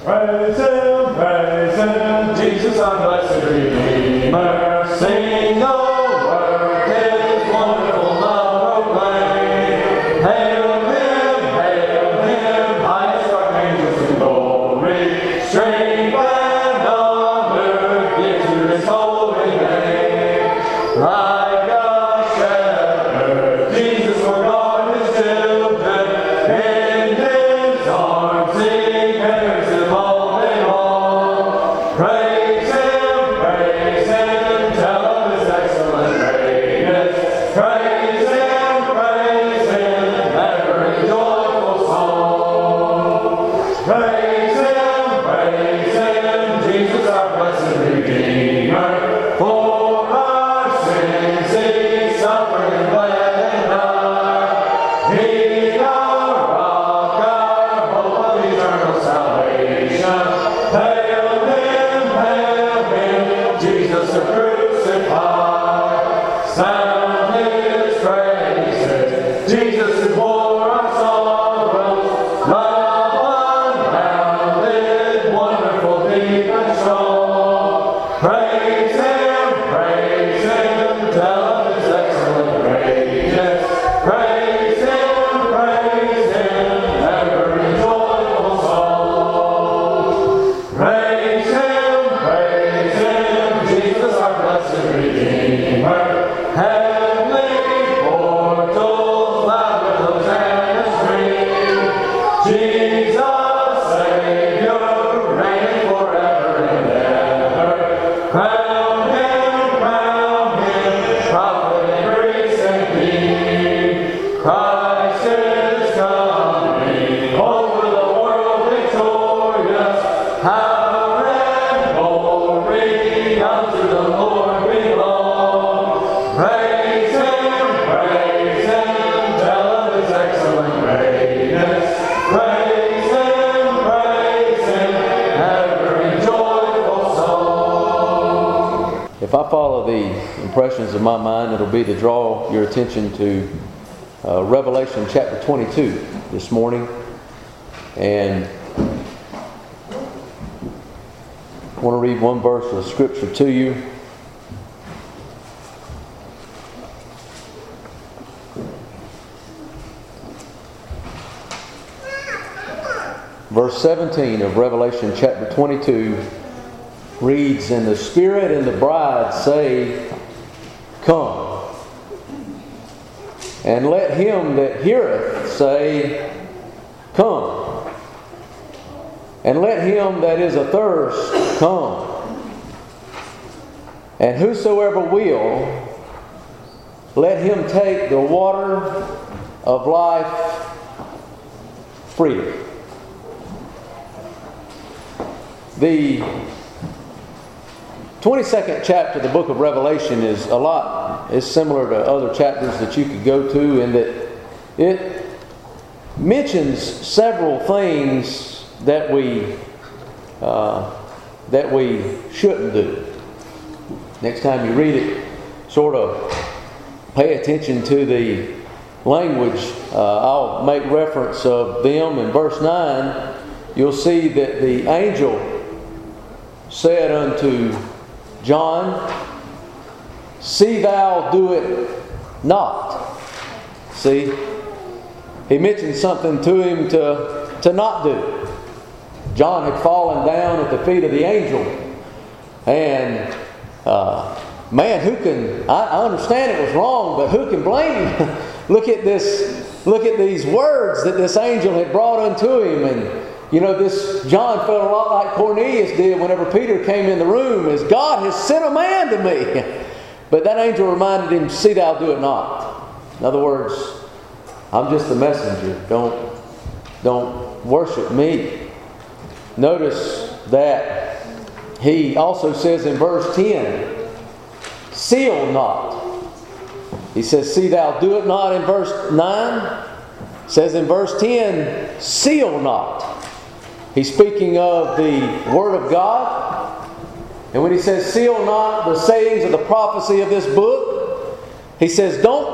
praise Him, Jesus our blessed Redeemer. Sing the word, His wonderful love proclaim. Hail Him, highest archangels in glory. Strength and honor give to His holy name. Like a shepherd, Jesus will guard His children. In His arms He carries them all day long. Praise Him, tell of His excellent greatness. Praise Him, ever in joyful song. Praise Him, Jesus our blessed Redeemer. For our sins He suffered and bled and died. He our rock, our hope of eternal salvation. Hail Him, Jesus the crucified. Sound His praises, Jesus who bore our sorrows. Love unbounded, wonderful, deep and strong. Praise Him, tell of His excellent greatness. Praise Him, ever in joyful song. Praise Him, Jesus our blessed Redeemer. Heavenly portals loud with hosanna scream. Jesus Savior, reigning forever and ever. Crown Him, prophet and priest and king. Christ is coming, over the world victorious. Power and glory unto the Lord belong. Praise Him, tell of His excellent greatness. Praise Him, ever in joyful song. If I follow the impressions of my mind, it'll be to draw your attention to Revelation chapter 22 this morning. And I want to read one verse of Scripture to you. Verse 17 of Revelation chapter 22 reads, "And the Spirit and the bride say, Come. And let him that heareth say, Come. And let him that is athirst come. And whosoever will, let him take the water of life freely." The 22nd chapter of the book of Revelation is similar to other chapters that you could go to, in that it mentions several things that we shouldn't do. Next time you read it, sort of pay attention to the language. I'll make reference of them in verse 9. You'll see that the angel said unto John, "See thou do it not." See, he mentioned something to him to not do. John had fallen down at the feet of the angel, and man, who can? I understand it was wrong, but who can blame him? Look at this. Look at these words that this angel had brought unto him, and you know, this John felt a lot like Cornelius did whenever Peter came in the room, as God has sent a man to me. But that angel reminded him, "See thou do it not." In other words, I'm just the messenger. Don't worship me. Notice that he also says in verse 10, "Seal not." He says, "See thou do it not" in verse 9. Says in verse 10, "Seal not." He's speaking of the Word of God. And when he says, "Seal not the sayings of the prophecy of this book," he says, don't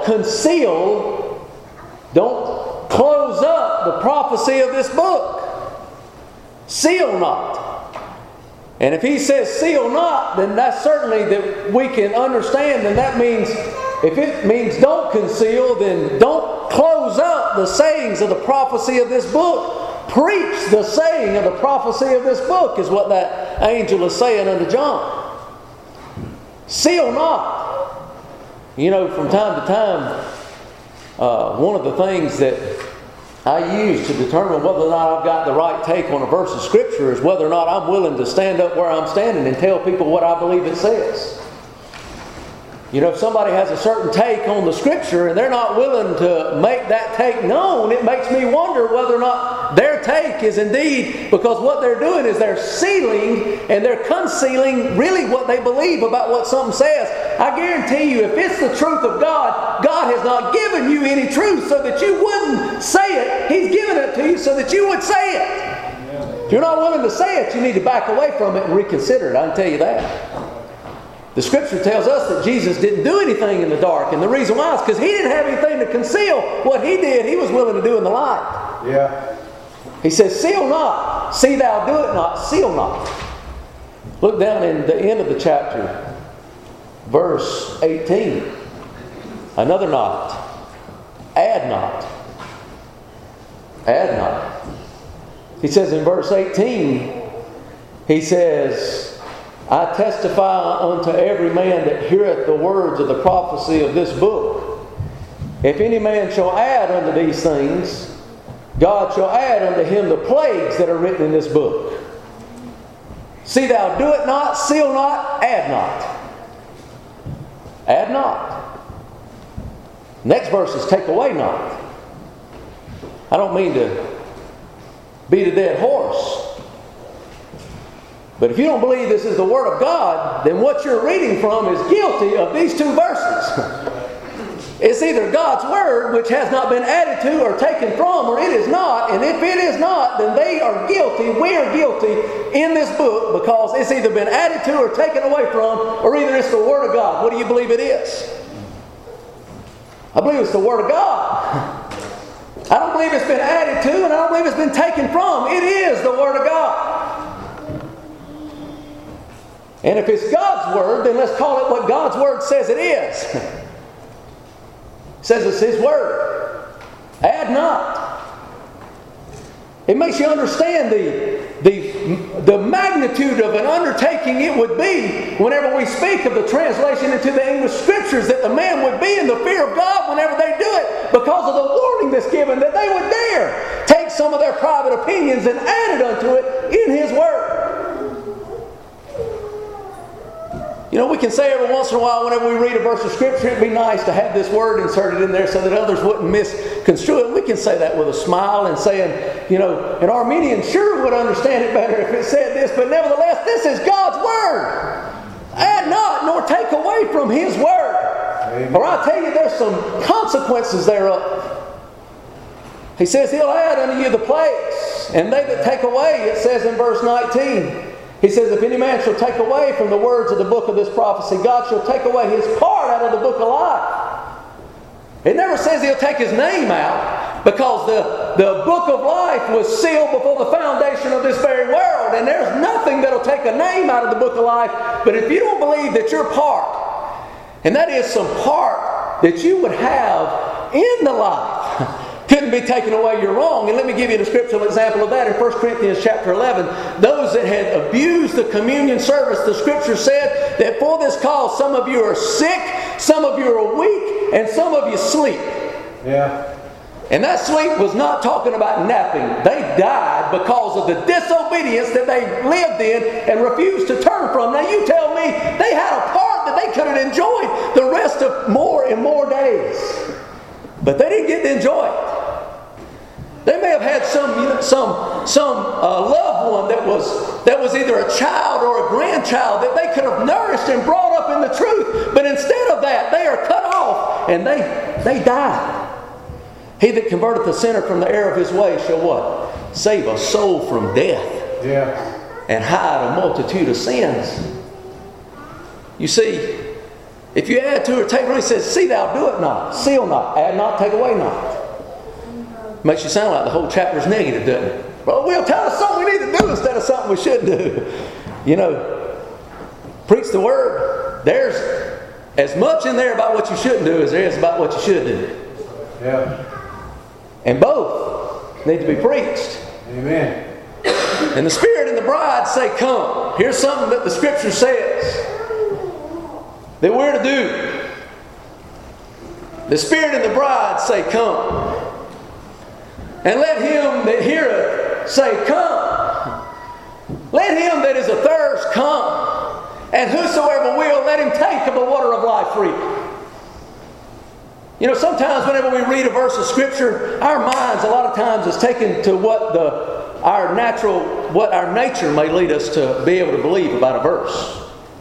conceal, don't close up the prophecy of this book. Seal not. And if he says seal not, then that's certainly that we can understand, and that means, if it means don't conceal, then don't close up the sayings of the prophecy of this book. Preach the saying of the prophecy of this book, is what that angel is saying unto John. Seal not. You know, from time to time, one of the things that I use to determine whether or not I've got the right take on a verse of Scripture is whether or not I'm willing to stand up where I'm standing and tell people what I believe it says. You know, if somebody has a certain take on the Scripture and they're not willing to make that take known, it makes me wonder whether or not their take is indeed, because what they're doing is they're sealing and they're concealing really what they believe about what something says. I guarantee you, if it's the truth of God, God has not given you any truth so that you wouldn't say it. He's given it to you so that you would say it. If you're not willing to say it, you need to back away from it and reconsider it. I can tell you that. The Scripture tells us that Jesus didn't do anything in the dark. And the reason why is because He didn't have anything to conceal. What He did, He was willing to do in the light. Yeah. He says, seal not. See thou do it not. Seal not. Look down in the end of the chapter. Verse 18. Another not. Add not. Add not. He says in verse 18, he says, I testify unto every man that heareth the words of the prophecy of this book. If any man shall add unto these things, God shall add unto him the plagues that are written in this book. See thou do it not, seal not, add not. Add not. Next verse is take away not. I don't mean to beat a dead horse. But if you don't believe this is the Word of God, then what you're reading from is guilty of these two verses. It's either God's Word, which has not been added to or taken from, or it is not. And if it is not, then they are guilty, we are guilty in this book, because it's either been added to or taken away from, or either it's the Word of God. What do you believe it is? I believe it's the Word of God. I don't believe it's been added to, and I don't believe it's been taken from. It is the Word of God. And if it's God's Word, then let's call it what God's Word says it is. It says it's His Word. Add not. It makes you understand the magnitude of an undertaking it would be whenever we speak of the translation into the English Scriptures, that the man would be in the fear of God whenever they do it, because of the warning that's given, that they would dare take some of their private opinions and add it unto it in His Word. You know, we can say every once in a while, whenever we read a verse of Scripture, it'd be nice to have this word inserted in there so that others wouldn't misconstrue it. We can say that with a smile and saying, you know, an Armenian sure would understand it better if it said this, but nevertheless, this is God's Word. Add not, nor take away from His Word. Amen. Or I tell you, there's some consequences thereof. He says He'll add unto you the plagues, and they that take away, it says in verse 19, He says, if any man shall take away from the words of the book of this prophecy, God shall take away his part out of the book of life. It never says He'll take his name out, because the book of life was sealed before the foundation of this very world. And there's nothing that'll take a name out of the book of life. But if you don't believe that your part, and that is some part that you would have in the life, couldn't be taken away, you're wrong. And let me give you a scriptural example of that in 1 Corinthians chapter 11. Those that had abused the communion service, the Scripture said that for this cause some of you are sick, some of you are weak, and some of you sleep. Yeah. And that sleep was not talking about napping. They died because of the disobedience that they lived in and refused to turn from. Now you tell me they had a part that they could have enjoyed the rest of more and more days. But they didn't get to enjoy it. They may have had some loved one that was either a child or a grandchild that they could have nourished and brought up in the truth. But instead of that, they are cut off and they die. He that converteth a sinner from the error of his way shall what? Save a soul from death. Yeah. And hide a multitude of sins. You see, if you add to or take from, He says, see thou do it not, seal not, add not, take away not. Makes you sound like the whole chapter is negative, doesn't it? Brother Will, tell us something we need to do instead of something we should do. You know, preach the Word. There's as much in there about what you shouldn't do as there is about what you should do. Yeah. And both need to be preached. Amen. And the Spirit and the bride say, come. Here's something that the Scripture says that we're to do. The Spirit and the bride say, come. And let him that heareth say, come. Let him that is athirst come. And whosoever will, let him take of the water of life freely. You know, sometimes whenever we read a verse of Scripture, our minds a lot of times is taken to what our nature may lead us to be able to believe about a verse.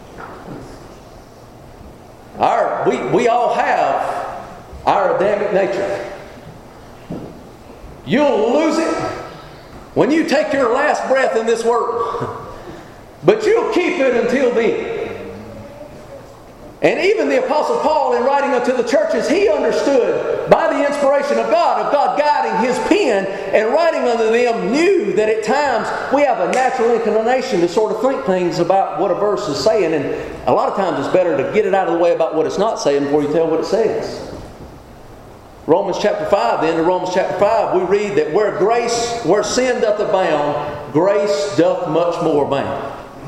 We all have our Adamic nature. You'll lose it when you take your last breath in this world. But you'll keep it until then. And even the Apostle Paul, in writing unto the churches, he understood by the inspiration of God guiding his pen and writing unto them, knew that at times we have a natural inclination to sort of think things about what a verse is saying. And a lot of times it's better to get it out of the way about what it's not saying before you tell what it says. Romans chapter 5, the end of Romans chapter 5, we read that where sin doth abound, grace doth much more abound.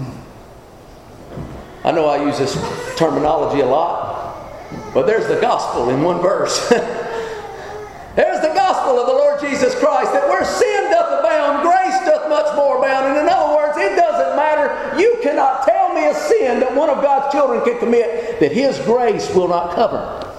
I know I use this terminology a lot, but there's the gospel in one verse. There's the gospel of the Lord Jesus Christ, that where sin doth abound, grace doth much more abound. And in other words, it doesn't matter. You cannot tell me a sin that one of God's children can commit that His grace will not cover.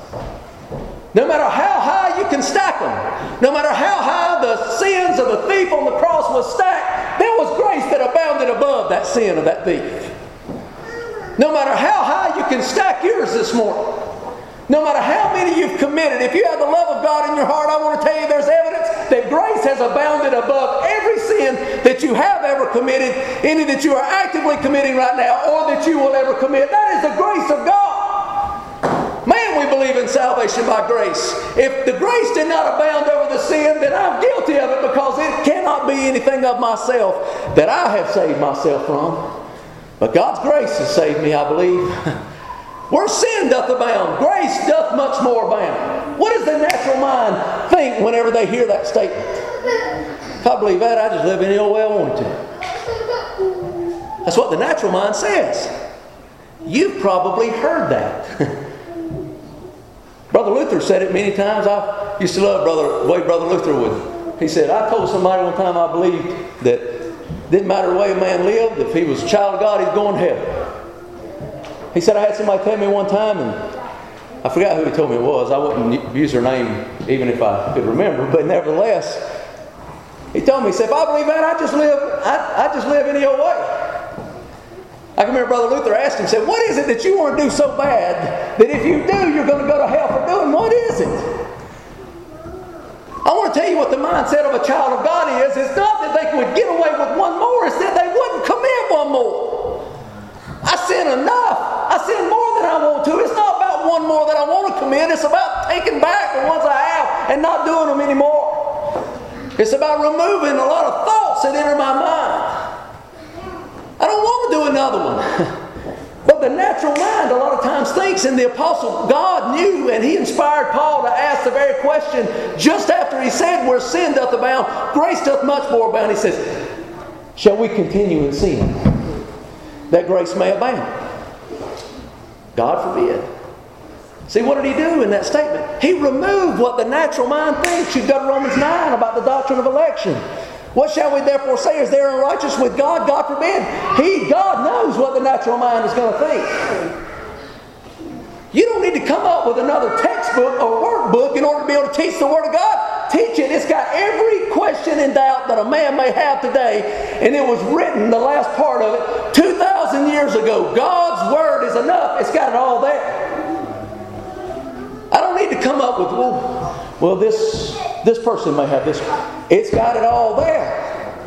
No matter how high you can stack them, no matter how high the sins of the thief on the cross was stacked, there was grace that abounded above that sin of that thief. No matter how high you can stack yours this morning, no matter how many you've committed, if you have the love of God in your heart, I want to tell you there's evidence that grace has abounded above every sin that you have ever committed, any that you are actively committing right now, or that you will ever commit. That is the grace of God. Man, we believe in salvation by grace. If the grace did not abound over the sin, then I'm guilty of it, because it cannot be anything of myself that I have saved myself from. But God's grace has saved me, I believe. Where sin doth abound, grace doth much more abound. What does the natural mind think whenever they hear that statement? If I believe that, I just live any old way I want to. That's what the natural mind says. You've probably heard that. Brother Luther said it many times. I used to love the way Brother Luther would. He said, I told somebody one time I believed that didn't matter the way a man lived, if he was a child of God, he's going to heaven. He said, I had somebody tell me one time, and I forgot who he told me it was. I wouldn't use her name even if I could remember, but nevertheless, he told me, he said, if I believe that, I just live any old way. I can remember Brother Luther asked him, said, what is it that you want to do so bad that if you do, you're going to go to hell for doing? What is it? I want to tell you what the mindset of a child of God is. It's not that they would get away with one more. It's that they wouldn't commit one more. I sin enough. I sin more than I want to. It's not about one more that I want to commit. It's about taking back the ones I have and not doing them anymore. It's about removing a lot of thoughts that enter my mind. I don't want to do another one. But the natural mind a lot of times thinks, and the Apostle God knew, and he inspired Paul to ask the very question just after he said, where sin doth abound, grace doth much more abound. He says, shall we continue in sin, that grace may abound? God forbid. See, what did he do in that statement? He removed what the natural mind thinks. You go to Romans 9 about the doctrine of election. What shall we therefore say? Is there unrighteous with God? God forbid. God knows what the natural mind is going to think. You don't need to come up with another textbook or workbook in order to be able to teach the Word of God. Teach it. It's got every question and doubt that a man may have today. And it was written, the last part of it, 2,000 years ago. God's Word is enough. It's got it all there. I don't need to come up with, well, this person may have this. It's got it all there.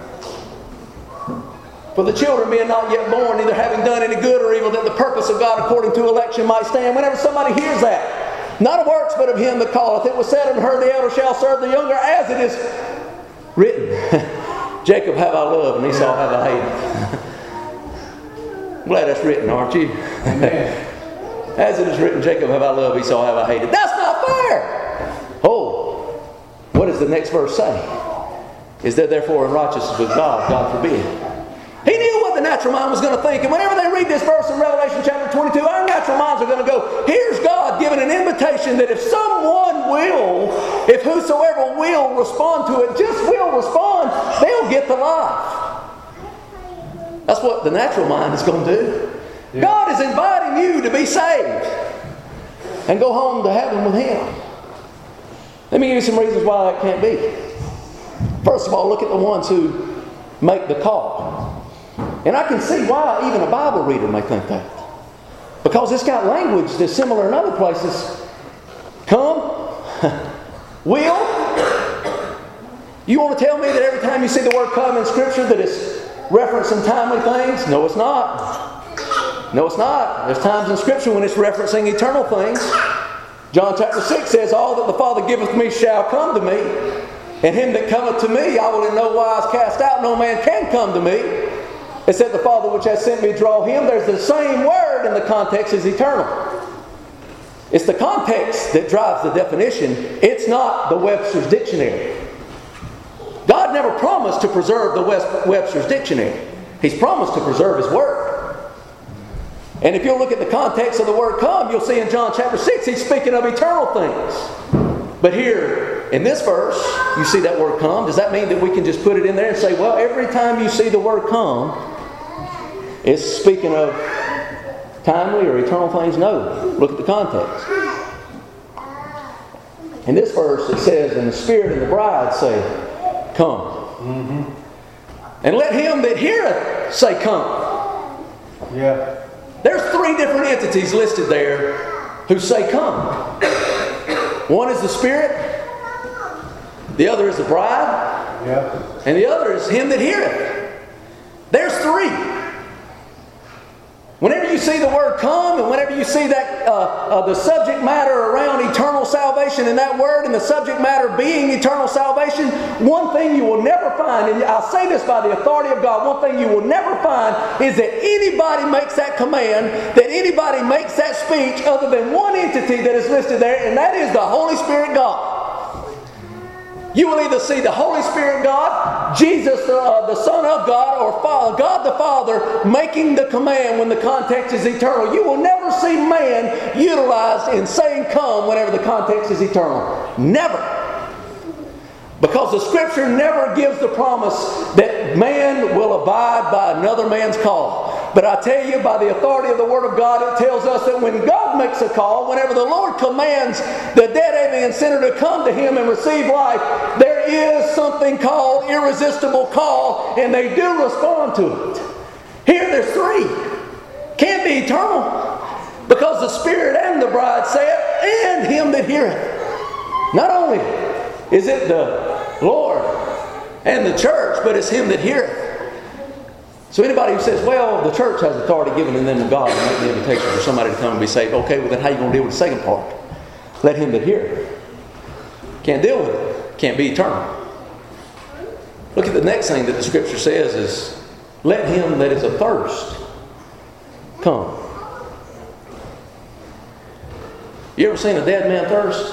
For the children being not yet born, neither having done any good or evil, that the purpose of God according to election might stand. Whenever somebody hears that, not of works but of him that calleth, it was said unto her, the elder shall serve the younger, as it is written. Jacob have I loved and Esau have I hated. I'm glad that's written, aren't you? Amen. As it is written, Jacob have I loved, Esau have I hated. That's not fair. Oh, what does the next verse say? Is there therefore unrighteousness with God? God forbid. He knew what the natural mind was going to think. And whenever they read this verse in Revelation chapter 22, our natural minds are going to go, here's God giving an invitation that if someone will, if whosoever will respond to it, just will respond, they'll get the life. That's what the natural mind is going to do. Yeah. God is inviting you to be saved and go home to heaven with Him. Let me give you some reasons why that can't be. First of all, look at the ones who make the call. And I can see why even a Bible reader may think that. Because it's got language that's similar in other places. Come, will. You want to tell me that every time you see the word come in Scripture that it's referencing timely things? No, it's not. No, it's not. There's times in Scripture when it's referencing eternal things. John chapter 6 says, all that the Father giveth me shall come to me, and him that cometh to me I will in no wise cast out. No man can come to me, except the Father which has sent me draw him. There's the same word in the context as eternal. It's the context that drives the definition. It's not the Webster's Dictionary. God never promised to preserve the Webster's Dictionary. He's promised to preserve His Word. And if you'll look at the context of the word come, you'll see in John chapter 6, He's speaking of eternal things. But here, in this verse, you see that word come. Does that mean that we can just put it in there and say, well, every time you see the word come, it's speaking of timely or eternal things? No. Look at the context. In this verse, it says, and the Spirit and the bride say, come. Mm-hmm. And let him that heareth say, come. Yeah. There's 3 different entities listed there who say come. One is the Spirit, the other is the bride, and the other is him that heareth. There's 3. Whenever you see the word come, and whenever you see that the subject matter around eternal salvation in that word, and the subject matter being eternal salvation, one thing you will never find, and I'll say this by the authority of God, one thing you will never find is that anybody makes that command, that anybody makes that speech other than one entity that is listed there, and that is the Holy Spirit God. You will either see the Holy Spirit God, Jesus the Son of God, or God the Father making the command when the context is eternal. You will never see man utilized in saying come whenever the context is eternal. Never. Because the Scripture never gives the promise that man will abide by another man's call. But I tell you, by the authority of the Word of God, it tells us that when God makes a call, whenever the Lord commands the dead alien sinner to come to Him and receive life, there is something called irresistible call, and they do respond to it. Here there's 3. Can't be eternal. Because the Spirit and the bride say it, and him that heareth. Not only is it the Lord and the church, but it's him that heareth. So anybody who says, well, the church has authority given in them to God to make the invitation for somebody to come and be saved. Okay, well then how are you going to deal with the second part? Let him that heareth. Can't deal with it. Can't be eternal. Look at the next thing that the Scripture says is, let him that is athirst come. You ever seen a dead man thirst?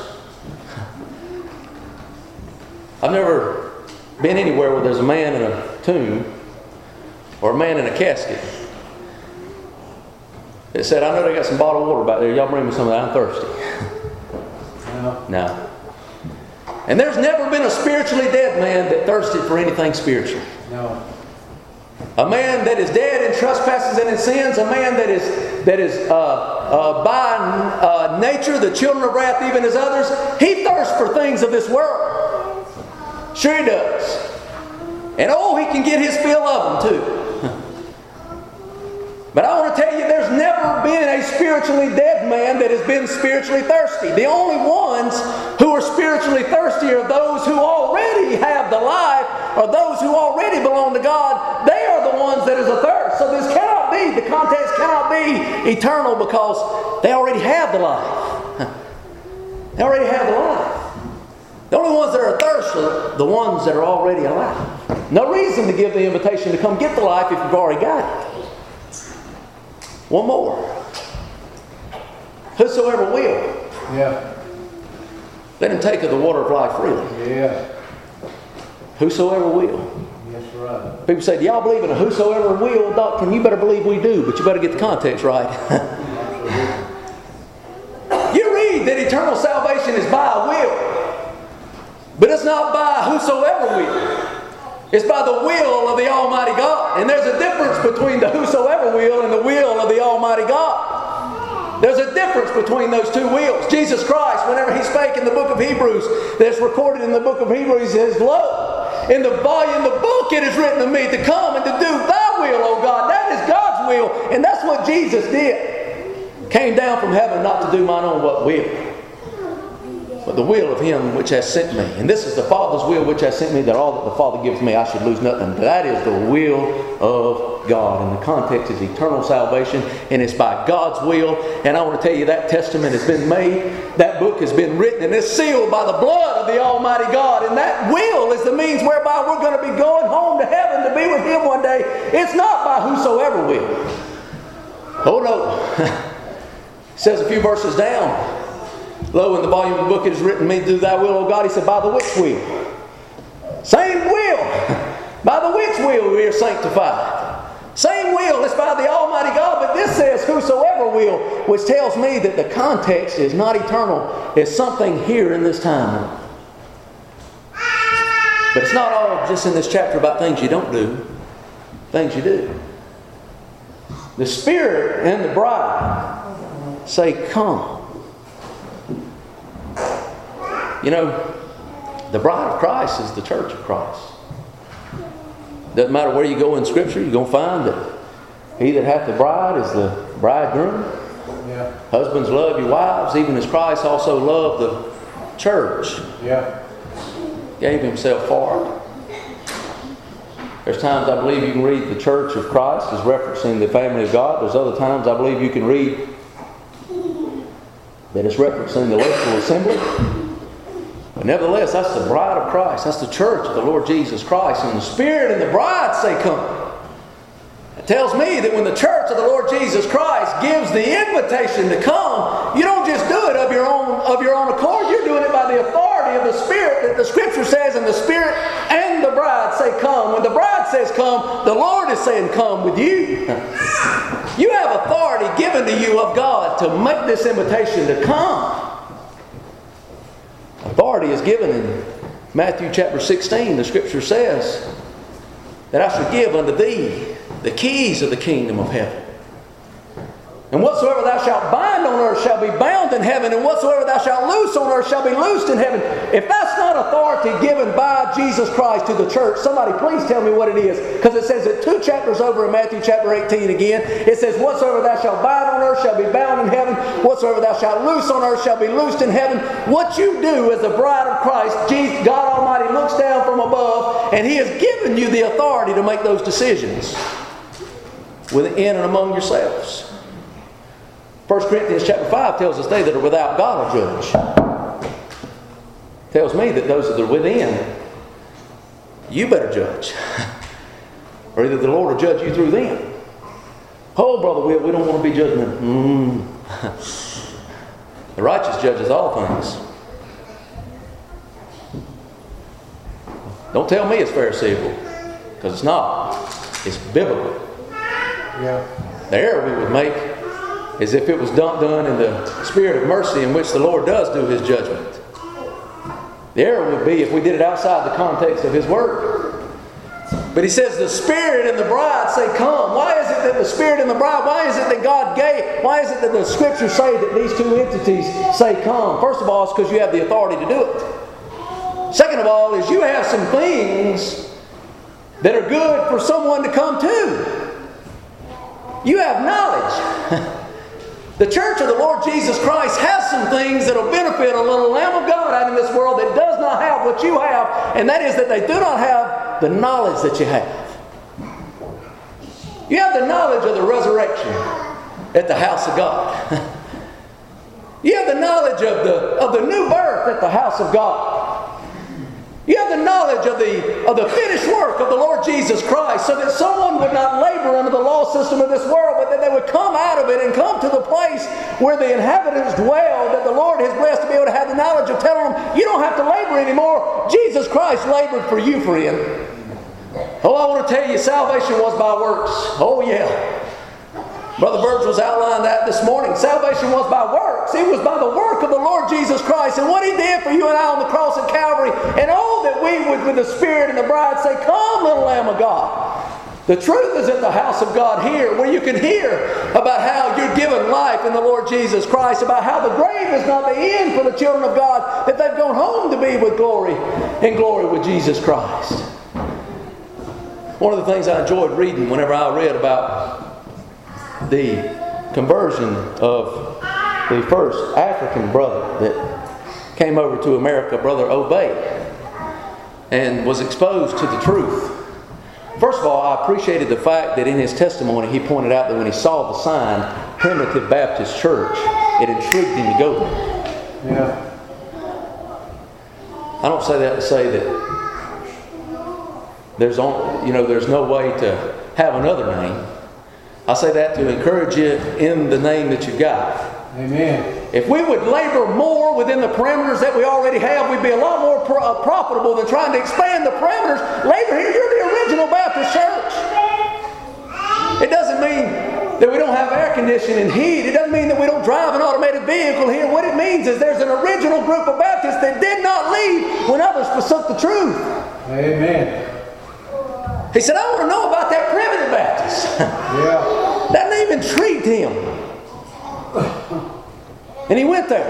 I've never been anywhere where there's a man in a tomb or a man in a casket that said, I know they got some bottled water back there. Y'all bring me some of that. I'm thirsty. No. And there's never been a spiritually dead man that thirsted for anything spiritual. No. A man that is dead in trespasses and in sins, a man that is by nature the children of wrath even as others, he thirsts for things of this world. Sure he does. And oh, he can get his fill of them too. But I want to tell you, there's never been a spiritually dead man that has been spiritually thirsty. The only ones who are spiritually thirsty are those who already have the life, or those who already belong to God. They are the ones that is athirst. So this cannot be, the context cannot be eternal, because they already have the life. They already have the life. The only ones that are athirst are the ones that are already alive. No reason to give the invitation to come get the life if you've already got it. One more. Whosoever will, Yeah. let him take of the water of life freely. Yeah. Whosoever will. Yes, right. People say, do y'all believe in a whosoever will doctrine? You better believe we do, but you better get the context right. You read that eternal salvation is by will, but it's not by whosoever will. It's by the will of the Almighty God. And there's a difference between the whosoever will and the will of the Almighty God. There's a difference between those two wills. Jesus Christ, whenever He spake in the book of Hebrews, that's recorded in the book of Hebrews, He says, lo, in the volume, the book, it is written of me to come and to do thy will, O God. That is God's will. And that's what Jesus did. Came down from heaven not to do mine own what will, but the will of Him which has sent me. And this is the Father's will which has sent me, that all that the Father gives me I should lose nothing. That is the will of God. And the context is eternal salvation, and it's by God's will. And I want to tell you, that testament has been made, that book has been written, and it's sealed by the blood of the Almighty God. And that will is the means whereby we're going to be going home to heaven to be with Him one day. It's not by whosoever will. Oh no. It says a few verses down, lo, in the volume of the book it is written, me do thy will, O God. He said, by the which will? Same will. By the which will we are sanctified. Same will. It's by the Almighty God. But this says whosoever will, which tells me that the context is not eternal. It's something here in this time. But it's not all just in this chapter about things you don't do. Things you do. The Spirit and the bride say, come. You know, the bride of Christ is the church of Christ. Doesn't matter where you go in Scripture, you're going to find that he that hath the bride is the bridegroom. Yeah. Husbands, love your wives, even as Christ also loved the church. Yeah. Gave Himself for it. There's times I believe you can read the church of Christ as referencing the family of God. There's other times I believe you can read that it's referencing the local assembly. But nevertheless, that's the bride of Christ. That's the church of the Lord Jesus Christ. And the Spirit and the bride say, come. It tells me that when the church of the Lord Jesus Christ gives the invitation to come, you don't just do it of your own accord. You're doing it by the authority of the Spirit that the Scripture says, and the Spirit and the bride say, come. When the bride says come, the Lord is saying, come with you. You have authority given to you of God to make this invitation to come. Authority is given in Matthew chapter 16. The Scripture says that I shall give unto thee the keys of the kingdom of heaven. And whatsoever thou shalt bind on earth shall be bound in heaven, and whatsoever thou shalt loose on earth shall be loosed in heaven. If that's not authority given by Jesus Christ to the church, somebody please tell me what it is. Because it says it 2 chapters over in Matthew chapter 18 again. It says, whatsoever thou shalt bind on earth shall be bound in heaven. Whatsoever thou shalt loose on earth shall be loosed in heaven. What you do as the bride of Christ, God Almighty looks down from above, and He has given you the authority to make those decisions within and among yourselves. 1 Corinthians chapter 5 tells us they that are without God are judged. Tells me that those that are within, you better judge. Or either the Lord will judge you through them. Oh, Brother Will, we don't want to be judgmental. The righteous judges all things. Don't tell me it's pharisaical, because it's not. It's biblical. Yeah. The error we would make is if it was done in the spirit of mercy in which the Lord does do His judgment. The error would be if we did it outside the context of His Word. But He says the Spirit and the bride say, come. Why is it that the Spirit and the bride, why is it that God gave, why is it that the Scriptures say that these two entities say come? First of all, it's because you have the authority to do it. Second of all, is you have some things that are good for someone to come to. You have knowledge. The church of the Lord Jesus Christ has some things that will benefit a little Lamb of God out in this world that does not have what you have, and that is that they do not have the knowledge that you have. You have the knowledge of the resurrection at the house of God. You have the knowledge of the new birth at the house of God. You have the knowledge of the finished work of the Lord Jesus Christ, so that someone would not labor under the law system of this world, but that they would come out of it and come to the place where the inhabitants dwell, that the Lord has blessed to be able to have the knowledge of telling them, you don't have to labor anymore. Jesus Christ labored for you, friend. Oh, I want to tell you, salvation was by works. Oh, yeah. Brother Virgil's outlined that this morning. Salvation was by works. It was by the work of the Lord Jesus Christ and what He did for you and I on the cross at Calvary. And oh, that we would, with the Spirit and the bride, say, come, little Lamb of God. The truth is at the house of God here, where you can hear about how you're given life in the Lord Jesus Christ, about how the grave is not the end for the children of God, that they've gone home to be with glory and glory with Jesus Christ. One of the things I enjoyed reading whenever I read about the conversion of the first African brother that came over to America, Brother Obey, and was exposed to the truth. First of all, I appreciated the fact that in his testimony he pointed out that when he saw the sign, Primitive Baptist Church, it intrigued him to go there. Yeah. I don't say that to say that there's no way to have another name. I say that to encourage you in the name that you've got. Amen. If we would labor more within the parameters that we already have, we'd be a lot more profitable than trying to expand the parameters. Labor here, you're the original Baptist church. It doesn't mean that we don't have air conditioning and heat. It doesn't mean that we don't drive an automated vehicle here. What it means is there's an original group of Baptists that did not leave when others forsook the truth. Amen. He said, I want to know about that primitive Baptist. Yeah. That name intrigued him. And he went there.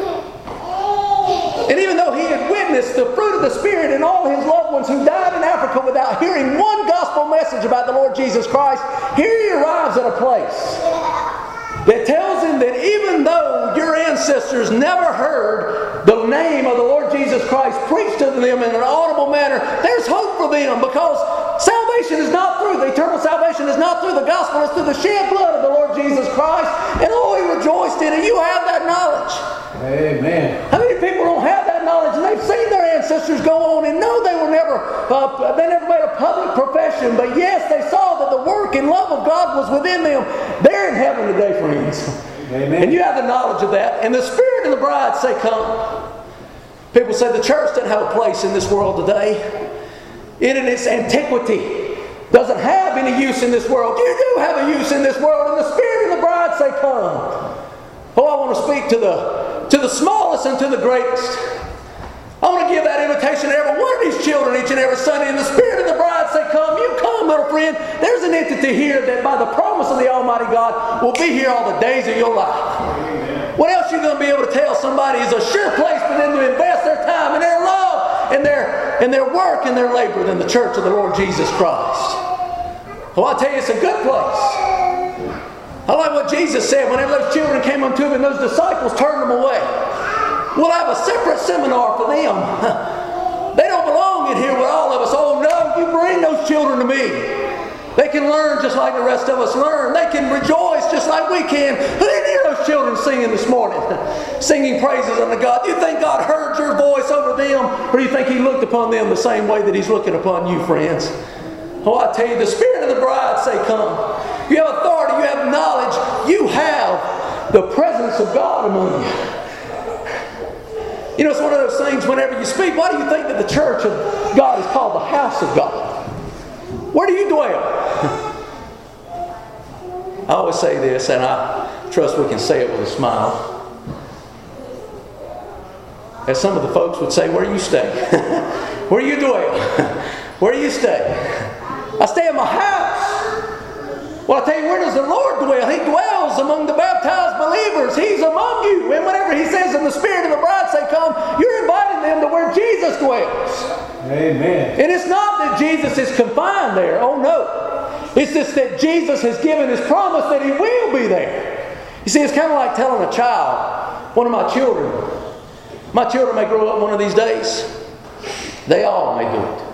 And even though he had witnessed the fruit of the Spirit in all his loved ones who died in Africa without hearing one gospel message about the Lord Jesus Christ, here he arrives at a place that tells him that even though your ancestors never heard the name of the Lord Jesus Christ preached to them in an audible manner, there's hope for them, because salvation is not through, the eternal salvation is not through the gospel, it's through the shed blood of the Lord Jesus Christ. And oh, he rejoiced in it. You have that knowledge. Amen. How many people don't have that knowledge, and they've seen their ancestors go on and know they were they never made a public profession, but yes, they saw that the work and love of God was within them. They're in heaven today, friends. Amen. And you have the knowledge of that. And the Spirit and the bride say, come. People say the church doesn't have a place in this world today. It in its antiquity doesn't have any use in this world. You do have a use in this world, and the Spirit and the bride say, come. Oh, I want to speak to the smallest and to the greatest. I want to give that invitation to every one of these children each and every Sunday. And the Spirit and the bride say, come. You come, little friend. There's an entity here that by the promise of the Almighty God will be here all the days of your life. Amen. What else are you going to be able to tell somebody is a sure place for them to invest their time and their love and their work and their labor than the church of the Lord Jesus Christ? Well, I'll tell you, it's a good place. I like what Jesus said whenever those children came unto him and those disciples turned them away. We'll have a separate seminar for them. They don't belong in here with all of us. Oh no, you bring those children to me. They can learn just like the rest of us learn. They can rejoice just like we can. Who didn't hear those children singing this morning? Singing praises unto God. Do you think God heard your voice over them? Or do you think He looked upon them the same way that He's looking upon you, friends? Oh, I tell you, the Spirit and the bride say, come. You have authority. You have knowledge. You have the presence of God among you. You know, it's one of those things whenever you speak, why do you think that the church of God is called the house of God? Where do you dwell? I always say this, and I trust we can say it with a smile. As some of the folks would say, where do you stay? Where do you dwell? Where do you stay? I stay in my house. Well, I tell you, where does the Lord dwell? He dwells among the baptized believers. He's among you. And whenever He says in the Spirit and the bride say, come, you're inviting them to where Jesus dwells. Amen. And it's not that Jesus is confined there. Oh, no. It's just that Jesus has given His promise that He will be there. You see, it's kind of like telling a child, one of my children may grow up one of these days. They all may do it.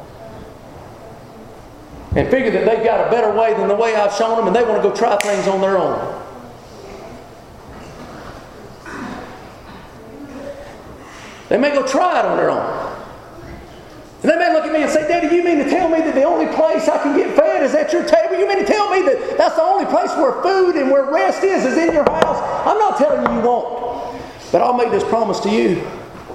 And figure that they've got a better way than the way I've shown them, and they want to go try things on their own. They may go try it on their own. And they may look at me and say, Daddy, you mean to tell me that the only place I can get fed is at your table? You mean to tell me that that's the only place where food and where rest is in your house? I'm not telling you you won't. But I'll make this promise to you.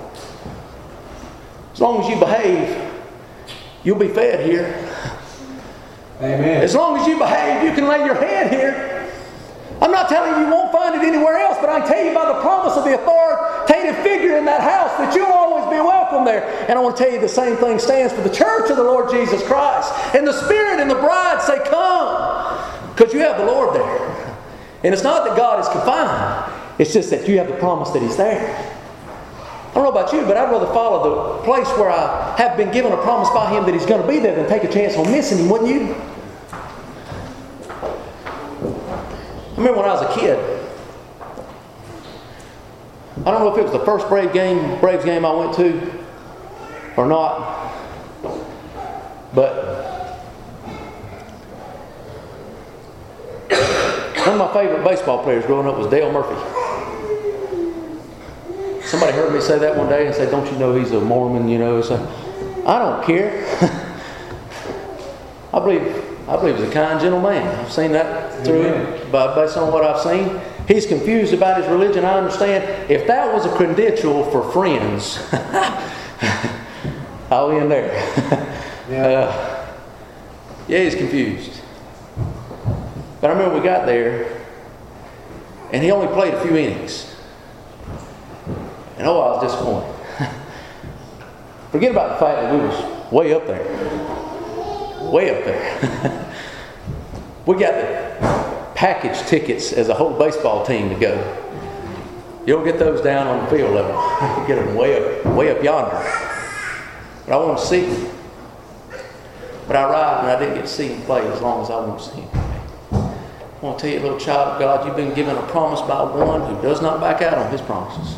As long as you behave, you'll be fed here. Amen. As long as you behave, you can lay your head here. I'm not telling you you won't find it anywhere else, but I can tell you by the promise of the authoritative figure in that house that you'll always be welcome there. And I want to tell you the same thing stands for the church of the Lord Jesus Christ. And the Spirit and the bride say, come. Because you have the Lord there. And it's not that God is confined. It's just that you have the promise that He's there. I don't know about you, but I'd rather follow the place where I have been given a promise by Him that He's going to be there than take a chance on missing Him, wouldn't you? I remember when I was a kid, I don't know if it was the first Braves game I went to or not, but one of my favorite baseball players growing up was Dale Murphy. Somebody heard me say that one day and said, don't you know he's a Mormon, you know? So, I don't care. I believe he's a kind, gentle man. I've seen that through him based on what I've seen. He's confused about his religion. I understand. If that was a credential for friends, I'll end there. Yeah, he's confused. But I remember we got there, and he only played a few innings. And I was disappointed. Forget about the fact that we was way up there. Way up there. We got the package tickets as a whole baseball team to go. You don't get those down on the field level. You get them way up yonder. But I want to see him. But I arrived and I didn't get to see him play as long as I want to see him play. I want to tell you, little child of God, you've been given a promise by one who does not back out on His promises.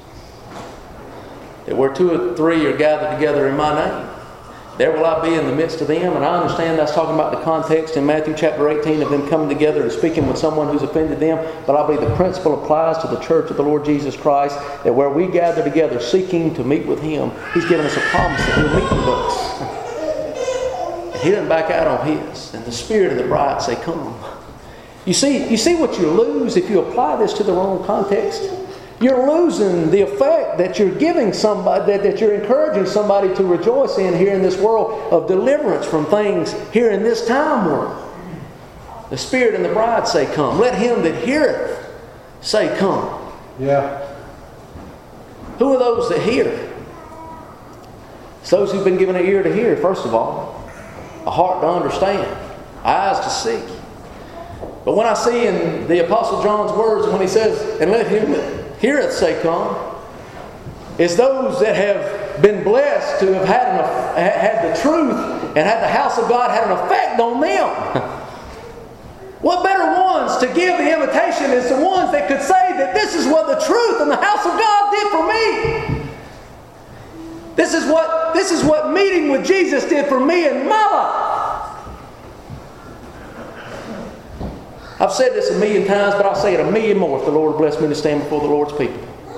That where 2 or 3 are gathered together in my name, there will I be in the midst of them. And I understand that's talking about the context in Matthew chapter 18 of them coming together and speaking with someone who's offended them. But I believe the principle applies to the church of the Lord Jesus Christ, that where we gather together seeking to meet with Him, He's given us a promise that He'll meet with us. And He doesn't back out on His. And the Spirit and the bride say, come. You see what you lose if you apply this to the wrong context? You're losing the effect that you're giving somebody, that you're encouraging somebody to rejoice in here in this world of deliverance from things here in this time world. The Spirit and the bride say, come. Let him that heareth say, come. Yeah. Who are those that hear? It's those who've been given an ear to hear, first of all. A heart to understand. Eyes to see. But when I see in the Apostle John's words when he says, and let him that heareth say, come, it's those that have been blessed to have had the truth and had the house of God had an effect on them. What better ones to give the invitation is the ones that could say that this is what the truth and the house of God did for me. This is what meeting with Jesus did for me in my life. I've said this 1,000,000 times, but I'll say it 1,000,000 more if the Lord bless me to stand before the Lord's people.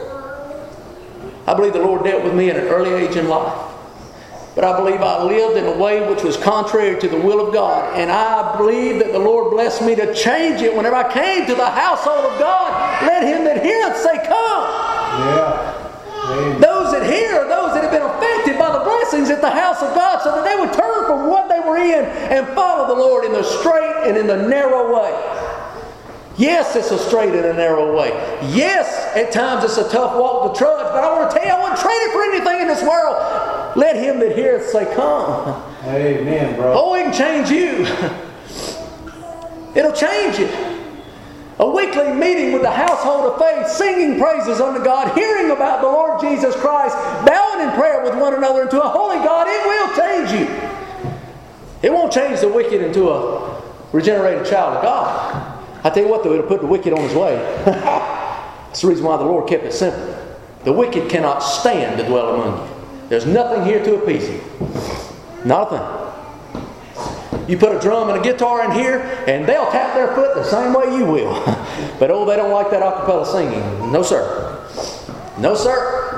I believe the Lord dealt with me at an early age in life. But I believe I lived in a way which was contrary to the will of God. And I believe that the Lord blessed me to change it whenever I came to the household of God. Let him that heareth say, come. Yeah. Amen. Those that hear are those that have been affected by the blessings at the house of God, so that they would turn from what they were in and follow the Lord in the straight and in the narrow way. Yes, it's a straight and a narrow way. Yes, at times it's a tough walk to trudge, but I want to tell you, I wouldn't trade it for anything in this world. Let him that heareth say, come. Amen, bro. Oh, it can change you. It'll change you. A weekly meeting with the household of faith, singing praises unto God, hearing about the Lord Jesus Christ, bowing in prayer with one another into a holy God, it will change you. It won't change the wicked into a regenerated child of God. I tell you what, though, it'll put the wicked on his way. That's the reason why the Lord kept it simple. The wicked cannot stand to dwell among you. There's nothing here to appease him. Nothing. You put a drum and a guitar in here, and they'll tap their foot the same way you will. But oh, they don't like that a cappella singing. No, sir. No, sir.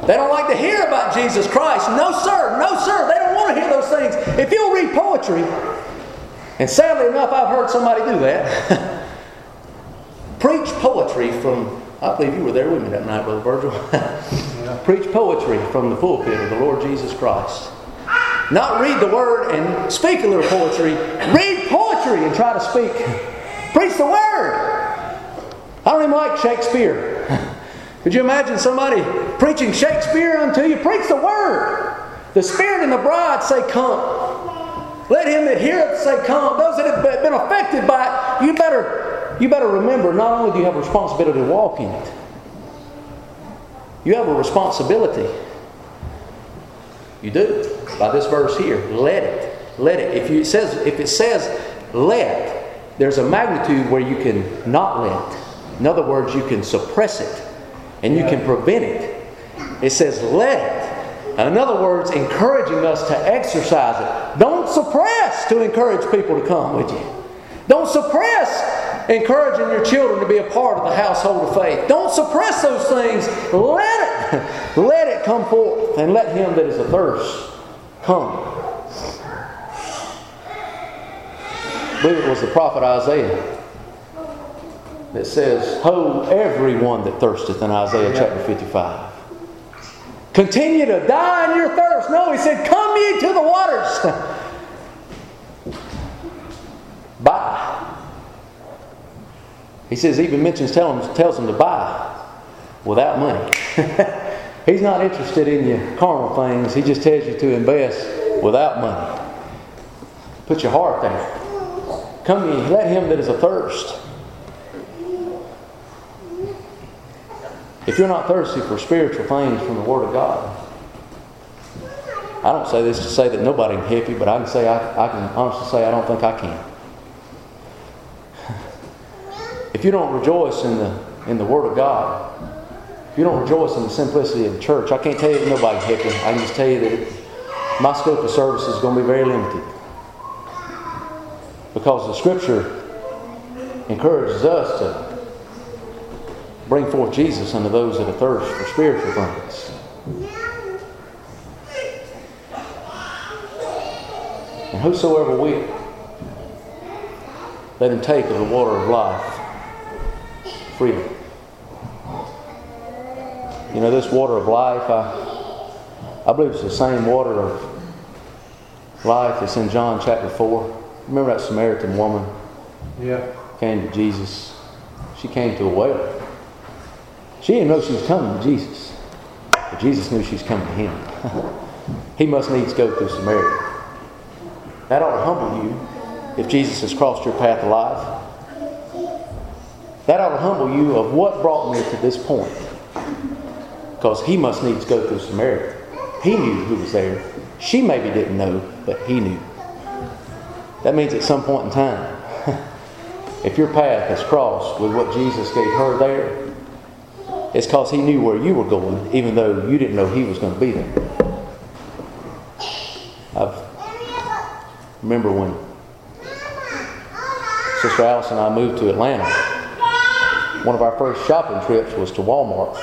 They don't like to hear about Jesus Christ. No, sir. No, sir. They don't want to hear those things. If you'll read poetry, and sadly enough, I've heard somebody do that. Preach poetry from, I believe you were there with me that night, Brother Virgil. Yeah. Preach poetry from the pulpit of the Lord Jesus Christ. Not read the Word and speak a little poetry. Read poetry and try to speak. Preach the Word. I don't even like Shakespeare. Could you imagine somebody preaching Shakespeare unto you? Preach the Word. The Spirit and the bride say, come. Let him that heareth say, come. Those that have been affected by it, you better remember, not only do you have a responsibility to walk in it, you have a responsibility. You do. By this verse here, let it. Let it. If it says let, there's a magnitude where you can not let. In other words, you can suppress it and you can prevent it. It says let it. In other words, encouraging us to exercise it. Don't suppress to encourage people to come with you. Don't suppress encouraging your children to be a part of the household of faith. Don't suppress those things. Let it. Let it come forth, and let him that is athirst come. I believe it was the prophet Isaiah that says, ho, everyone that thirsteth, in Isaiah chapter 55. Continue to die in your thirst. No, he said, come ye to the waters. Buy. He says, even tells them to buy without money. He's not interested in your carnal things. He just tells you to invest without money. Put your heart there. Come ye, let him that is athirst. If you're not thirsty for spiritual things from the Word of God, I don't say this to say that nobody can help you, but I can say I can honestly say I don't think I can. If you don't rejoice in the Word of God, if you don't rejoice in the simplicity of the church, I can't tell you that nobody can help you. I can just tell you that my scope of service is going to be very limited. Because the Scripture encourages us to bring forth Jesus unto those that are thirst for spiritual things. And whosoever will, let him take of the water of life freely. You know, this water of life, I believe it's the same water of life that's in John chapter 4. Remember that Samaritan woman? Yeah. Came to Jesus. She came to a well. She didn't know she was coming to Jesus. But Jesus knew she was coming to him. He must needs go through Samaria. That ought to humble you if Jesus has crossed your path of life. That ought to humble you of what brought me to this point. Because he must needs go through Samaria. He knew who was there. She maybe didn't know, but he knew. That means at some point in time, if your path has crossed with what Jesus gave her there, it's because he knew where you were going, even though you didn't know he was going to be there. I remember when Sister Alice and I moved to Atlanta. One of our first shopping trips was to Walmart.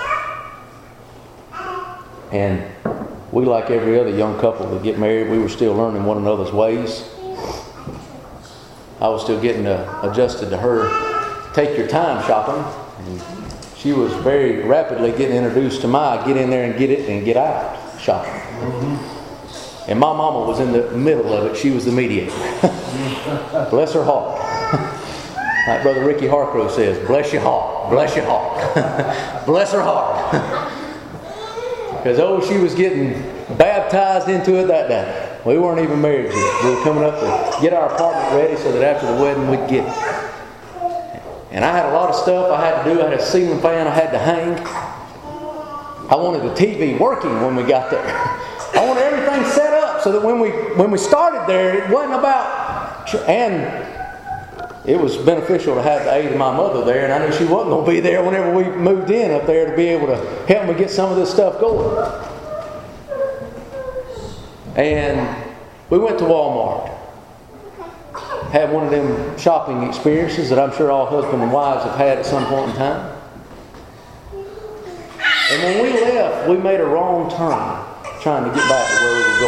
And we, like every other young couple that get married, we were still learning one another's ways. I was still getting adjusted to her take your time shopping. And she was very rapidly getting introduced to my get in there and get it and get out shopping. Mm-hmm. And my mama was in the middle of it. She was the mediator. Bless her heart. Like Brother Ricky Harcrow says, bless your heart, bless your heart. Bless her heart. Because she was getting baptized into it that day. We weren't even married yet. We were coming up to get our apartment ready so that after the wedding we'd get it. And I had a lot of stuff I had to do. I had a ceiling fan I had to hang. I wanted the TV working when we got there. I wanted everything set up so that when we started there, it wasn't about... And it was beneficial to have the aid of my mother there, and I knew she wasn't going to be there whenever we moved in up there to be able to help me get some of this stuff going. And we went to Walmart. Had one of them shopping experiences that I'm sure all husbands and wives have had at some point in time. And when we left, we made a wrong turn trying to get back to where we were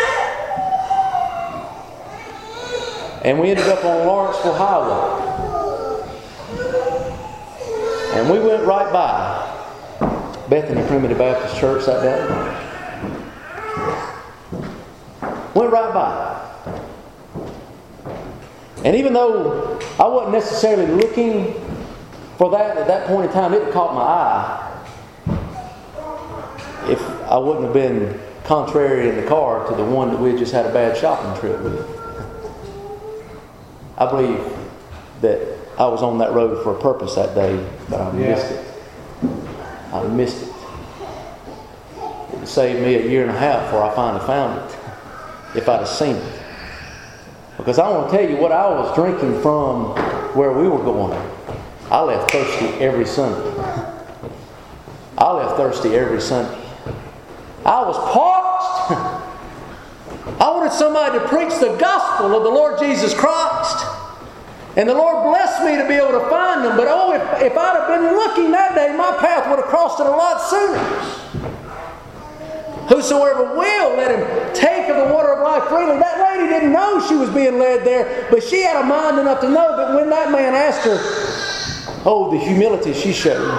going. And we ended up on Lawrenceville Highway. And we went right by Bethany Primitive Baptist Church that day. Went right by. And even though I wasn't necessarily looking for that at that point in time, it caught my eye. If I wouldn't have been contrary in the car to the one that we had just had a bad shopping trip with. I believe that I was on that road for a purpose that day, but I missed it. I missed it. It would save me a year and a half before I finally found it, if I'd have seen it. Because I want to tell you what I was drinking from where we were going. I left thirsty every Sunday. I left thirsty every Sunday. I was parched. I wanted somebody to preach the gospel of the Lord Jesus Christ. And the Lord blessed me to be able to find them. But oh, if I'd have been looking that day, my path would have crossed it a lot sooner. Whosoever will, let him take of the water of life freely. That lady didn't know she was being led there, but she had a mind enough to know that when that man asked her, oh, the humility she showed.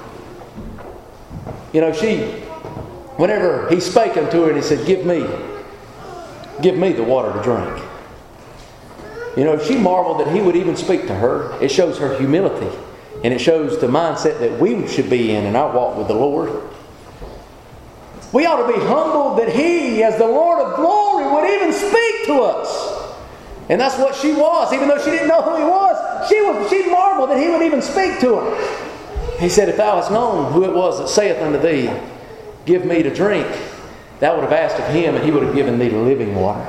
You know, whenever he spake unto her and he said, give me the water to drink. You know, she marveled that he would even speak to her. It shows her humility. And it shows the mindset that we should be in our walk with the Lord. We ought to be humbled that He, as the Lord of glory, would even speak to us. And that's what she was. Even though she didn't know who He was, she marveled that He would even speak to her. He said, if thou hadst known who it was that saith unto thee, give me to drink, thou would have asked of Him, and He would have given thee the living water.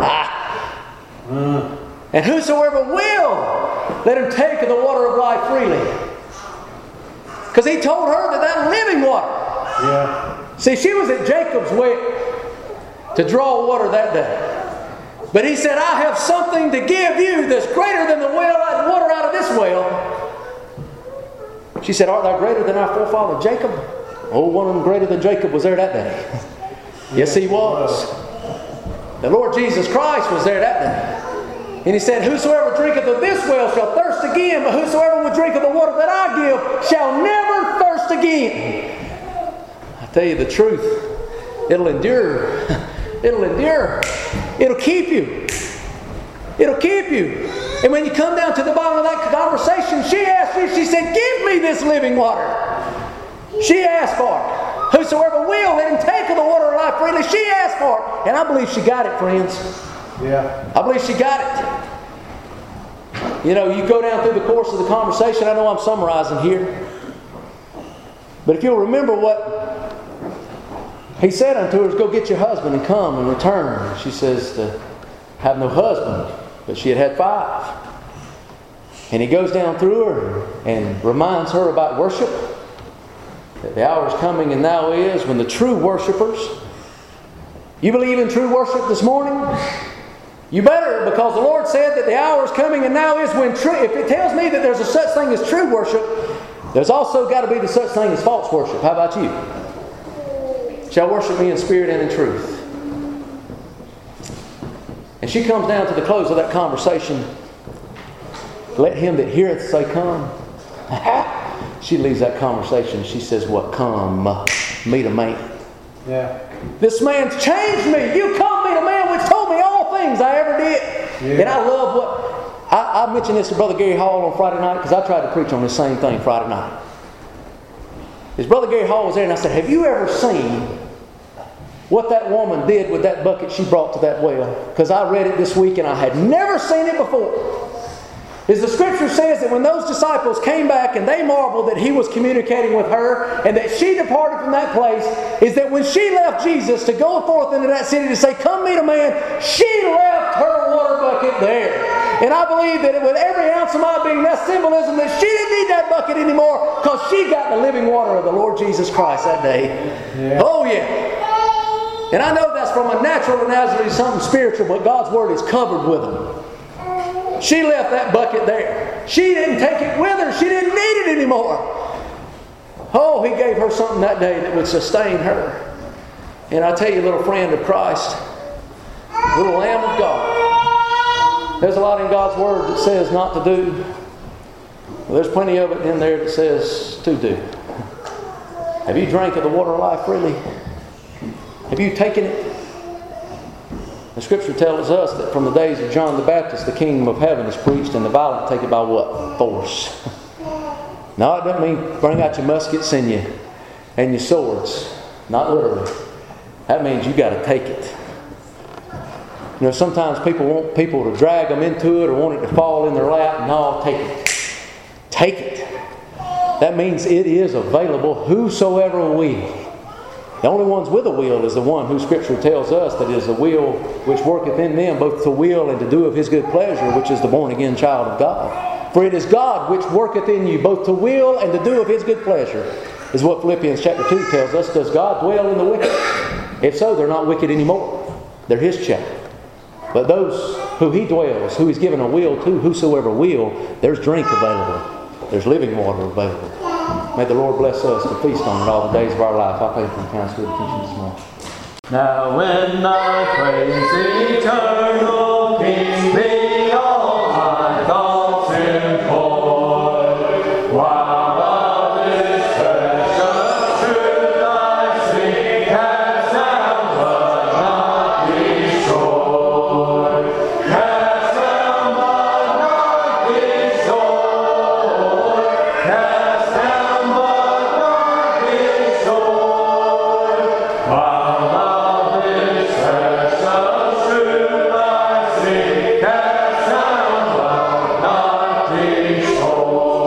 And whosoever will, let him take of the water of life freely. Because He told her that living water. Yeah. See, she was at Jacob's well to draw water that day. But He said, I have something to give you that's greater than the water out of this well. She said, art thou greater than our forefather Jacob? Oh, one of them greater than Jacob was there that day. Yes, he was. The Lord Jesus Christ was there that day. And He said, whosoever drinketh of this well shall thirst again, but whosoever will drink of the water that I give shall never thirst again. I tell you the truth, it'll endure. It'll endure. It'll keep you. It'll keep you. And when you come down to the bottom of that conversation, she asked me, she said, give me this living water. She asked for it. Whosoever will, let him take of the water of life freely. She asked for it. And I believe she got it, friends. Yeah. I believe she got it. You know, you go down through the course of the conversation. I know I'm summarizing here. But if you'll remember what He said unto her, is go get your husband and come and return. She says to have no husband, but she had 5. And He goes down through her and reminds her about worship. That the hour is coming and now is when the true worshipers. You believe in true worship this morning? You better, because the Lord said that the hour is coming and now is when true. If it tells me that there's a such thing as true worship, there's also got to be the such thing as false worship. How about you? Shall worship me in spirit and in truth. And she comes down to the close of that conversation. Let him that heareth say, come. She leaves that conversation. She says, what? Come, meet a man. Yeah. This man's changed me. You come meet a man which told me all things I ever did. Yeah. And I love what... I mentioned this to Brother Gary Hall on Friday night because I tried to preach on this same thing Friday night. His Brother Gary Hall was there and I said, have you ever seen what that woman did with that bucket she brought to that well? Because I read it this week and I had never seen it before. As the Scripture says that when those disciples came back and they marveled that He was communicating with her and that she departed from that place, is that when she left Jesus to go forth into that city to say, come meet a man, she left her water bucket there. And I believe that with every ounce of my being, that's symbolism that she didn't need that bucket anymore because she got the living water of the Lord Jesus Christ that day. Yeah. Oh yeah. And I know that's from a natural analogy to something spiritual, but God's Word is covered with them. She left that bucket there. She didn't take it with her. She didn't need it anymore. Oh, He gave her something that day that would sustain her. And I tell you, little friend of Christ, little Lamb of God, there's a lot in God's Word that says not to do. Well, there's plenty of it in there that says to do. Have you drank of the water of life freely? Have you taken it? The Scripture tells us that from the days of John the Baptist, the kingdom of heaven is preached, and the violent take it by what? Force. No, it doesn't mean bring out your muskets and your swords. Not literally. That means you got to take it. You know, sometimes people want people to drag them into it or want it to fall in their lap. No, take it. Take it. That means it is available whosoever will. The only ones with a will is the one who Scripture tells us that is the will which worketh in them both to will and to do of His good pleasure, which is the born-again child of God. For it is God which worketh in you both to will and to do of His good pleasure, is what Philippians chapter 2 tells us. Does God dwell in the wicked? If so, they're not wicked anymore. They're His children. But those who He dwells, who He's given a will to, whosoever will, there's drink available. There's living water available. May the Lord bless us to feast on it all the days of our life. I pray for the counsel of attention this morning. Now when Thy praise eternal King be all my thoughts employ, while of this precious truth I sing, cast down but not destroy, cast down but not destroy, cast down but not destroy, while of this precious truth I sing, cast down but not destroy.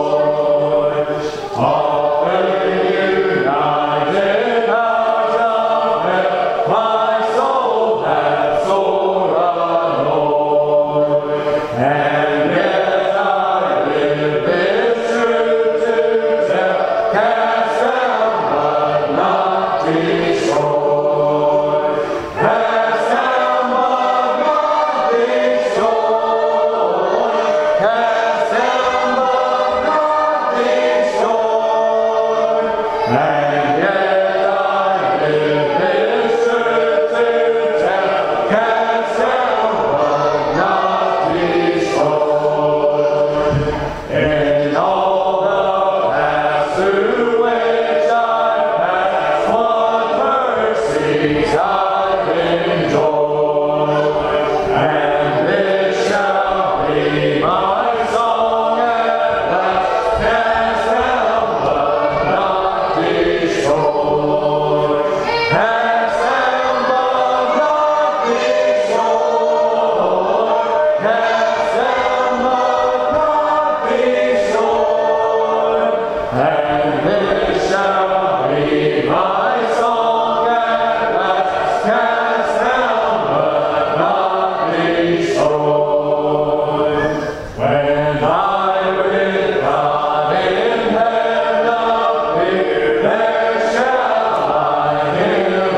Often united powers of hell, my soul hath sore annoyed, and yet I live this truth to tell, cast down but not destroy, cast down but not destroy, cast down but not destroy, and yet I live this truth to tell, cast down but not destroy. In all the paths through which I pass, what mercies I've enjoyed, and this shall be my song at last, cast down but not destroyed, cast down but not destroyed, cast down but not destroyed, and this shall be my song at last, cast down but not destroyed. When I with God in heaven appear, there shall I Him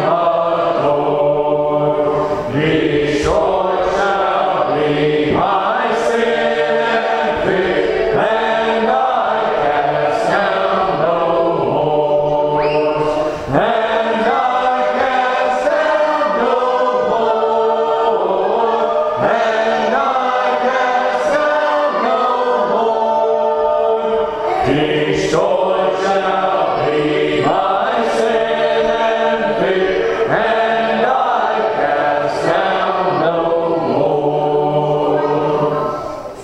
adore. Destroyed shall be my sin and fear, and I cast down no more, and I cast down no more, and I cast down no more.